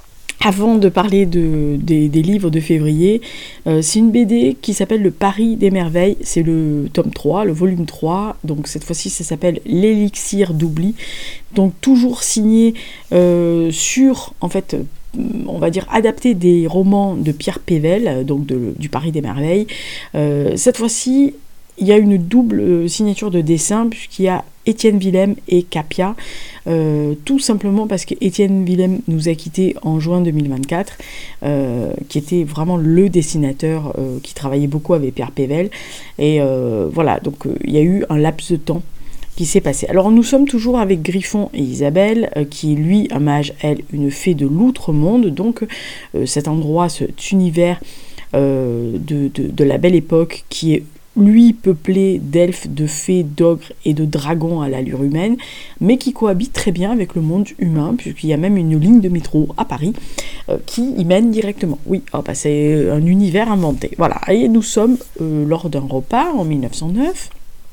Avant de parler de, des, des livres de février, euh, c'est une B D qui s'appelle Le Paris des merveilles, c'est le tome trois, le volume trois, donc cette fois-ci ça s'appelle L'élixir d'oubli, donc toujours signé euh, sur, en fait, on va dire adapté des romans de Pierre Pével, donc de, du Paris des merveilles. Euh, cette fois-ci, il y a une double signature de dessin puisqu'il y a Étienne Willem et Capia, euh, tout simplement parce que Étienne Willem nous a quittés en juin deux mille vingt-quatre, euh, qui était vraiment le dessinateur euh, qui travaillait beaucoup avec Pierre Pével, et euh, voilà, donc euh, il y a eu un laps de temps qui s'est passé. Alors nous sommes toujours avec Griffon et Isabelle, euh, qui lui, un mage, elle, une fée de l'outre-monde, donc euh, cet endroit, cet univers euh, de, de, de la belle époque qui est lui peuplé d'elfes, de fées, d'ogres et de dragons à l'allure humaine, mais qui cohabite très bien avec le monde humain, puisqu'il y a même une ligne de métro à Paris euh, qui y mène directement. Oui, oh bah c'est un univers inventé. Voilà, et nous sommes euh, lors d'un repas en mille neuf cent neuf,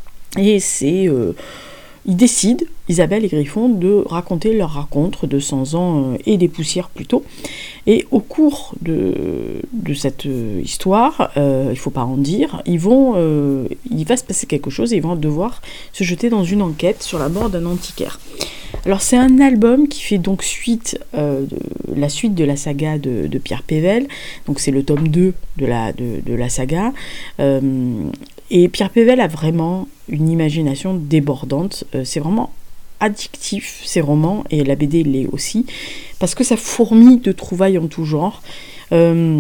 et c'est... Euh, ils décident, Isabelle et Griffon, de raconter leur rencontre de cent ans euh, et des poussières plutôt. Et au cours de, de cette euh, histoire, euh, il ne faut pas en dire, ils vont, euh, il va se passer quelque chose et ils vont devoir se jeter dans une enquête sur la mort d'un antiquaire. Alors c'est un album qui fait donc suite, euh, de, la suite de la saga de, de Pierre Pével, donc c'est le tome deux de la, de, de la saga, euh, et Pierre Pével a vraiment une imagination débordante, euh, c'est vraiment addictif ces romans, et la B D l'est aussi, parce que ça fourmille de trouvailles en tout genre, euh,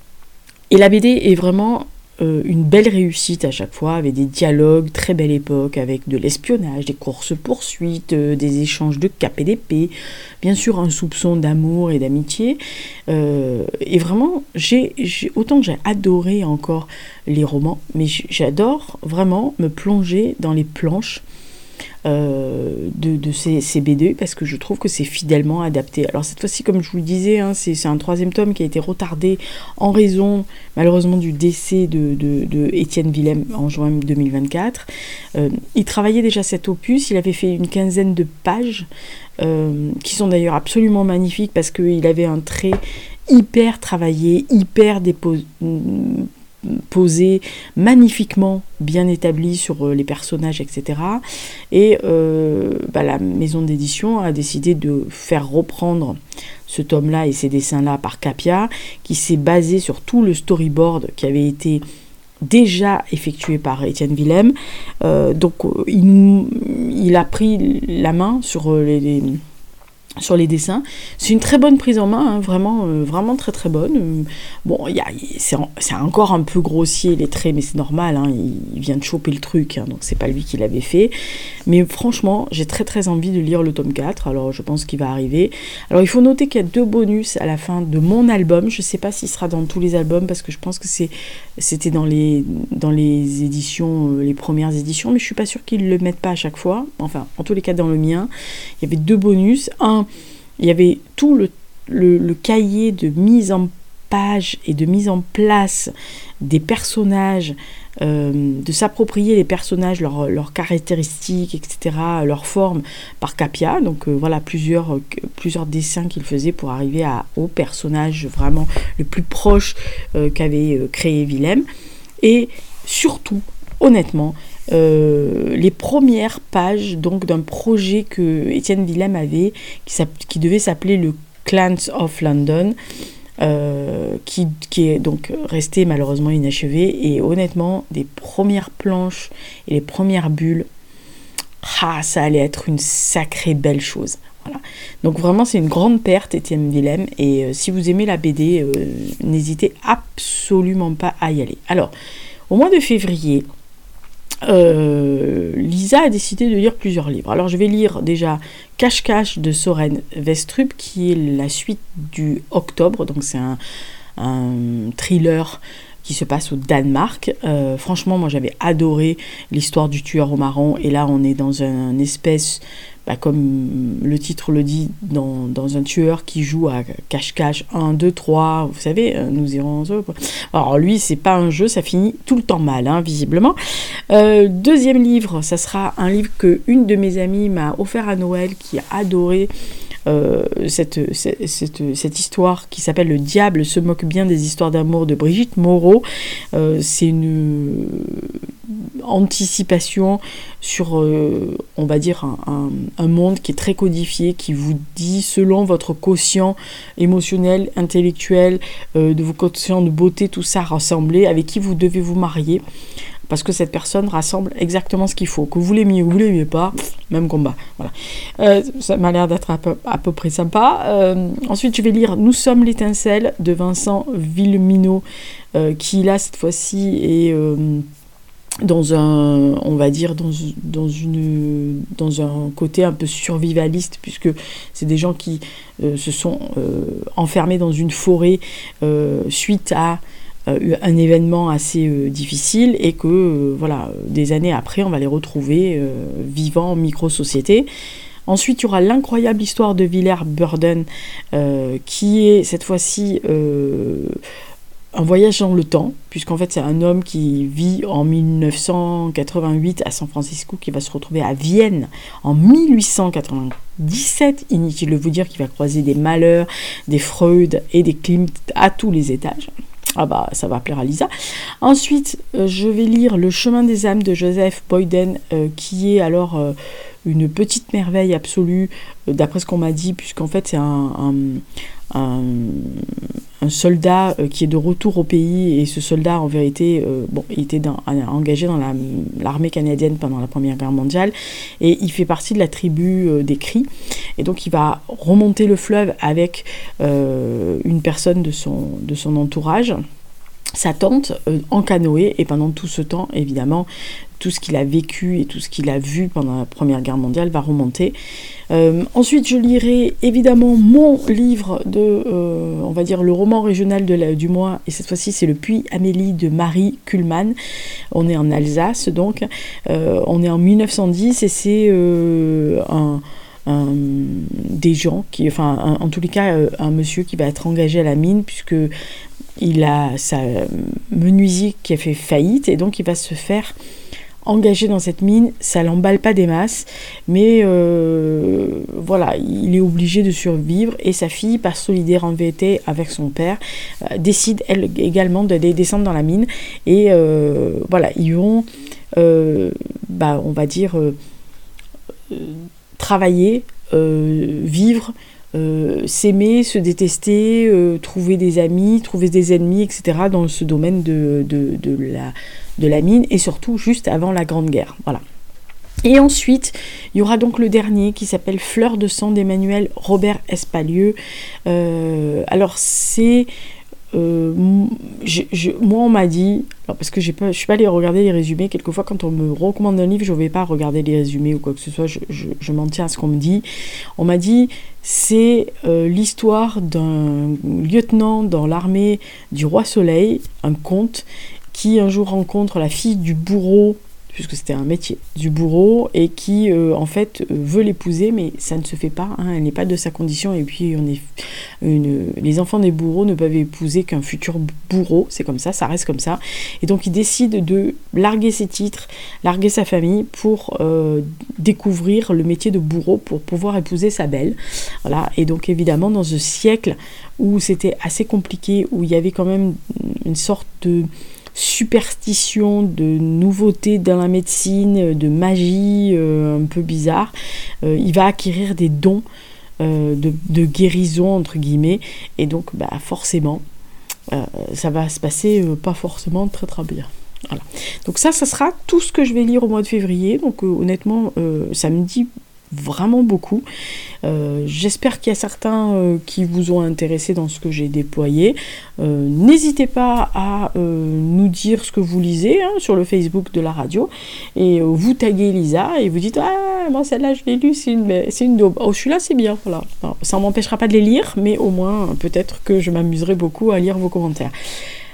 et la B D est vraiment euh, une belle réussite à chaque fois, avec des dialogues, très belle époque, avec de l'espionnage, des courses-poursuites, euh, des échanges de cap et d'épée, bien sûr un soupçon d'amour et d'amitié, euh, et vraiment, j'ai, j'ai, autant que j'ai adoré encore les romans, mais j'adore vraiment me plonger dans les planches Euh, de, de ces, ces B D, parce que je trouve que c'est fidèlement adapté. Alors cette fois-ci, comme je vous le disais, hein, c'est, c'est un troisième tome qui a été retardé en raison malheureusement du décès de, de, de Étienne Willem en juin deux mille vingt-quatre. Euh, il travaillait déjà cet opus, il avait fait une quinzaine de pages euh, qui sont d'ailleurs absolument magnifiques parce qu'il avait un trait hyper travaillé, hyper déposé, posé, magnifiquement bien établi sur les personnages, et cetera. Et euh, bah, la maison d'édition a décidé de faire reprendre ce tome-là et ces dessins-là par Capia, qui s'est basé sur tout le storyboard qui avait été déjà effectué par Étienne Willem. Euh, donc il, il a pris la main sur les, les sur les dessins. C'est une très bonne prise en main, hein, vraiment, euh, vraiment très très bonne. Euh, bon, y a, c'est, c'est encore un peu grossier les traits, mais c'est normal, hein, il, il vient de choper le truc, hein, donc c'est pas lui qui l'avait fait. Mais franchement, j'ai très très envie de lire le tome quatre, alors je pense qu'il va arriver. Alors il faut noter qu'il y a deux bonus à la fin de mon album, je sais pas s'il sera dans tous les albums, parce que je pense que c'est, c'était dans les, dans les éditions, euh, les premières éditions, mais je suis pas sûre qu'ils le mettent pas à chaque fois. Enfin, en tous les cas dans le mien, il y avait deux bonus. Un, il y avait tout le, le, le cahier de mise en page et de mise en place des personnages, euh, de s'approprier les personnages, leurs leurs caractéristiques, et cetera, leur forme par Capia. Donc euh, voilà, plusieurs, euh, plusieurs dessins qu'il faisait pour arriver à, au personnage vraiment le plus proche euh, qu'avait euh, créé Willem. Et surtout, honnêtement, Euh, les premières pages donc d'un projet que Étienne Willem avait qui, qui devait s'appeler le Clans of London, euh, qui, qui est donc resté malheureusement inachevé, et honnêtement des premières planches et les premières bulles, ah, ça allait être une sacrée belle chose. Voilà. Donc vraiment c'est une grande perte, Étienne Willem, et euh, si vous aimez la B D, euh, n'hésitez absolument pas à y aller. Alors au mois de février, Euh, Lisa a décidé de lire plusieurs livres. Alors je vais lire déjà Cache-Cache de Soren Vestrup, qui est la suite du Octobre, donc c'est un, un thriller qui se passe au Danemark. Euh, franchement, moi j'avais adoré l'histoire du tueur au marron, et là on est dans un, un espèce, bah, comme le titre le dit, dans, dans un tueur qui joue à cache-cache, un, deux, trois, vous savez, nous irons en jeu. Alors lui, c'est pas un jeu, ça finit tout le temps mal, hein, visiblement. Euh, deuxième livre, ça sera un livre que une de mes amies m'a offert à Noël, qui a adoré Euh, cette, cette, cette, cette histoire qui s'appelle « Le diable se moque bien des histoires d'amour » de Brigitte Moreau. Euh, c'est une anticipation sur, euh, on va dire, un, un, un monde qui est très codifié, qui vous dit, selon votre quotient émotionnel, intellectuel, euh, de vos quotients de beauté, tout ça rassemblé, avec qui vous devez vous marier. Parce que cette personne rassemble exactement ce qu'il faut. Que vous l'aimiez ou vous l'aimiez pas, même combat. Voilà. Euh, ça m'a l'air d'être à peu, à peu près sympa. Euh, ensuite, je vais lire « Nous sommes l'étincelle » de Vincent Villeminot, euh, qui là, cette fois-ci, est euh, dans un, on va dire, dans, dans, une, dans un côté un peu survivaliste, puisque c'est des gens qui euh, se sont euh, enfermés dans une forêt euh, suite à un événement assez euh, difficile, et que euh, voilà, des années après on va les retrouver euh, vivants en micro-société. Ensuite, il y aura l'incroyable histoire de Villers Burden, euh, qui est cette fois-ci euh, un voyage dans le temps, puisqu'en fait c'est un homme qui vit en dix-neuf cent quatre-vingt-huit à San Francisco, qui va se retrouver à Vienne en dix-huit cent quatre-vingt-dix-sept. Inutile de vous dire qu'il va croiser des Mahler, des Freud et des Klimt à tous les étages. Ah bah, ça va plaire à Lisa. Ensuite, euh, je vais lire Le chemin des âmes de Joseph Boyden, euh, qui est alors euh, une petite merveille absolue, euh, d'après ce qu'on m'a dit, puisqu'en fait, c'est un, un, un, un soldat euh, qui est de retour au pays, et ce soldat, en vérité, euh, bon, il était dans, engagé dans la, l'armée canadienne pendant la Première Guerre mondiale, et il fait partie de la tribu euh, des Cris, et donc il va remonter le fleuve avec euh, une personne de son, de son entourage, sa tante, euh, en canoë, et pendant tout ce temps, évidemment, tout ce qu'il a vécu et tout ce qu'il a vu pendant la Première Guerre mondiale va remonter. Euh, ensuite, je lirai évidemment mon livre de, euh, on va dire, le roman régional de la, du mois, et cette fois-ci, c'est Le Puy Amélie de Marie Kuhlmann. On est en Alsace, donc. Euh, on est en dix-neuf cent dix, et c'est euh, un... Un, des gens qui, enfin, un, en tous les cas, euh, un monsieur qui va être engagé à la mine, puisque il a sa menuisier qui a fait faillite, et donc il va se faire engager dans cette mine. Ça l'emballe pas des masses, mais euh, voilà, il est obligé de survivre, et sa fille, par solidaire en vérité avec son père, euh, décide elle également d'aller descendre dans la mine, et euh, voilà, ils vont, euh, bah, on va dire, euh, euh, travailler, euh, vivre, euh, s'aimer, se détester, euh, trouver des amis, trouver des ennemis, et cetera dans ce domaine de, de, de, la, de la mine, et surtout juste avant la Grande Guerre. Voilà. Et ensuite, il y aura donc le dernier qui s'appelle Fleur de sang d'Emmanuel Robert Espalieu. Euh, alors c'est... Euh, je, je, moi on m'a dit, alors parce que j'ai pas, je suis pas allée regarder les résumés, quelquefois quand on me recommande un livre je vais pas regarder les résumés ou quoi que ce soit, je, je, je m'en tiens à ce qu'on me dit. On m'a dit c'est euh, l'histoire d'un lieutenant dans l'armée du roi Soleil, un comte qui un jour rencontre la fille du bourreau, puisque c'était un métier, du bourreau, et qui euh, en fait veut l'épouser, mais ça ne se fait pas, hein, elle n'est pas de sa condition, et puis on est une, les enfants des bourreaux ne peuvent épouser qu'un futur bourreau, c'est comme ça, ça reste comme ça, et donc il décide de larguer ses titres, larguer sa famille pour euh, découvrir le métier de bourreau, pour pouvoir épouser sa belle, voilà. Et donc évidemment dans ce siècle où c'était assez compliqué, où il y avait quand même une sorte de superstition, de nouveautés dans la médecine, de magie euh, un peu bizarre, euh, il va acquérir des dons euh, de, de guérison entre guillemets, et donc bah, forcément euh, ça va se passer euh, pas forcément très très bien. Voilà. Donc ça, ça sera tout ce que je vais lire au mois de février, donc euh, honnêtement euh, ça me dit vraiment beaucoup. Euh, j'espère qu'il y a certains euh, qui vous ont intéressé dans ce que j'ai déployé. Euh, n'hésitez pas à euh, nous dire ce que vous lisez hein, sur le Facebook de la radio, et euh, vous taguez Lisa et vous dites ah moi celle-là je l'ai lu, c'est une, c'est une daube. Oh celui-là c'est bien, voilà. Non, ça ne m'empêchera pas de les lire, mais au moins peut-être que je m'amuserai beaucoup à lire vos commentaires.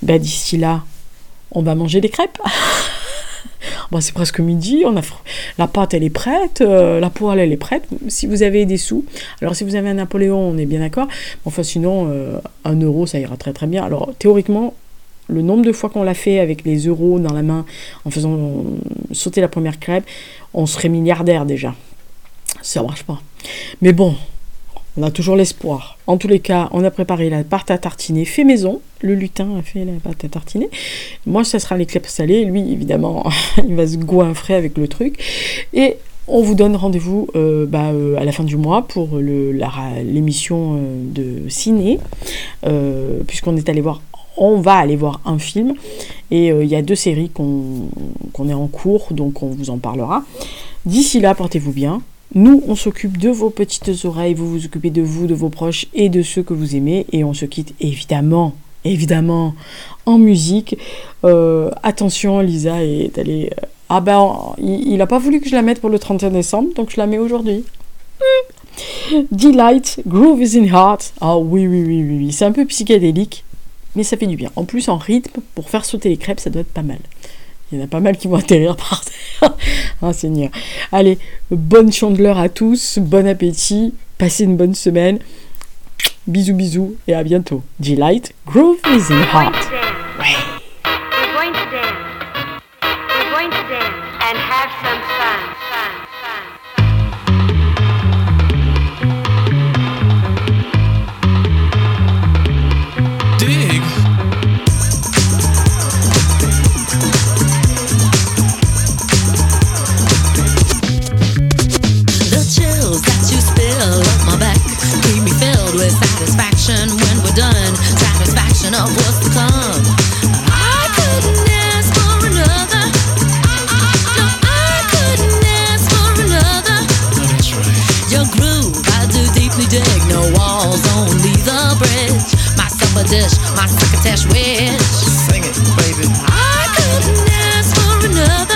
bah, d'ici là, on va manger des crêpes. Bon, c'est presque midi, on a la pâte elle est prête, euh, la poêle elle est prête. Si vous avez des sous, alors si vous avez un Napoléon, on est bien d'accord. Enfin sinon, euh, un euro ça ira très très bien. Alors théoriquement, le nombre de fois qu'on l'a fait avec les euros dans la main, en faisant sauter la première crêpe, on serait milliardaire déjà. Ça marche pas. Mais bon, on a toujours l'espoir. En tous les cas, on a préparé la pâte à tartiner fait maison. Le lutin a fait la pâte à tartiner. Moi, ça sera les crêpes salées. Lui, évidemment, il va se goinfrer avec le truc. Et on vous donne rendez-vous euh, bah, euh, à la fin du mois pour le, la, l'émission euh, de ciné. Euh, puisqu'on est allé voir, on va aller voir un film. Et il euh, y a deux séries qu'on, qu'on est en cours, donc on vous en parlera. D'ici là, portez-vous bien. Nous, on s'occupe de vos petites oreilles, vous vous occupez de vous, de vos proches et de ceux que vous aimez. Et on se quitte évidemment, évidemment, en musique. Euh, attention, Lisa est allée... Euh, ah ben, il n'a pas voulu que je la mette pour le trente et un décembre, donc je la mets aujourd'hui. Delight, Groove is in Heart. Ah oui, oui, oui, oui, oui. C'est un peu psychédélique, mais ça fait du bien. En plus, en rythme, pour faire sauter les crêpes, ça doit être pas mal. Il y en a pas mal qui vont atterrir par terre. Ah, Seigneur. Allez, bonne chandeleur à tous, bon appétit, passez une bonne semaine. Bisous, bisous, et à bientôt. Delight, Groove is in Heart. Ouais. We're going to dance. We're going to dance and have some fun. Fun, fun. Dig. With satisfaction when we're done, satisfaction of what's to come. I couldn't ask for another. No, I couldn't ask for another. Oh, that's right. Your groove, I do deeply dig. No walls, only the bridge. My supper dish, my succotash wish. Sing it, baby. I couldn't ask for another.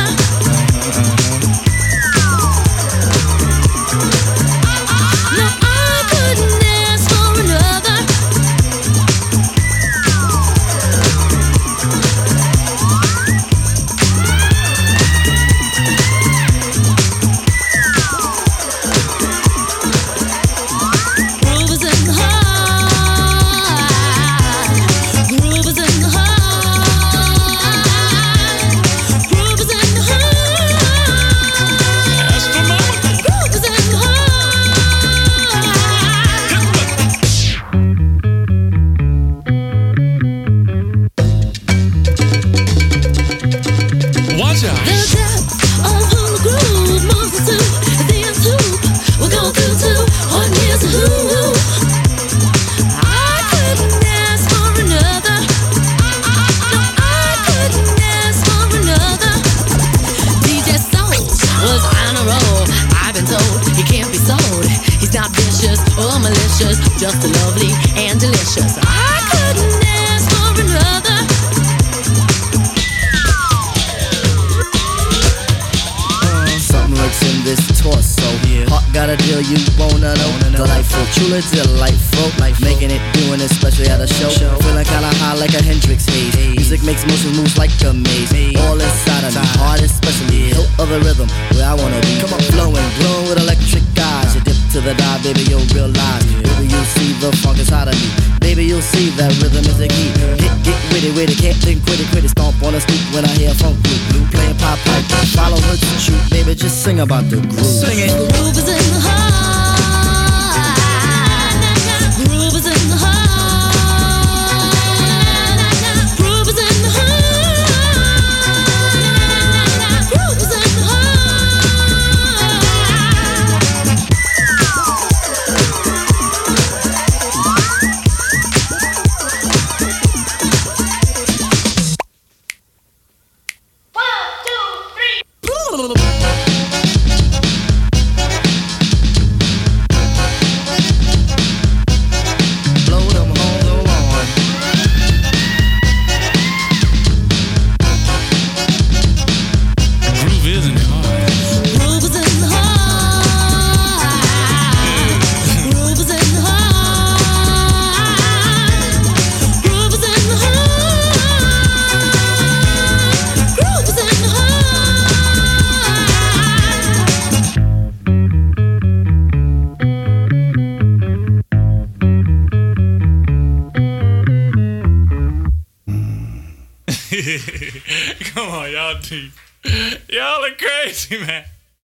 Just lovely and delicious. I couldn't ask for another. Uh, something lurks in this torso. Yeah. Heart got a deal you wanna know. Wanna know. Delightful, truly delightful. Life making it, doing it, especially at a show. show. Feeling kinda high like a Hendrix haze. Hey. Music makes motion moves like a maze. Hey. All inside of me, heart especially. Hilt of the rhythm, where I wanna be. Come on, flowing, glowing with electric eyes. You dip to the dive, baby, you'll realize. Baby, you'll see the funk inside of me. Baby, you'll see that rhythm is the key. Get, get witty, witty, can't think, quit it, quit it. Stomp on the street when I hear funk blue, blue playing pop pipe. Follow her to shoot, baby, just sing about the groove. Sing it. The groove is in the heart. Groove is in the heart. Groove is in the heart. Groove is in the heart. Come on, y'all do. Y'all are crazy, man.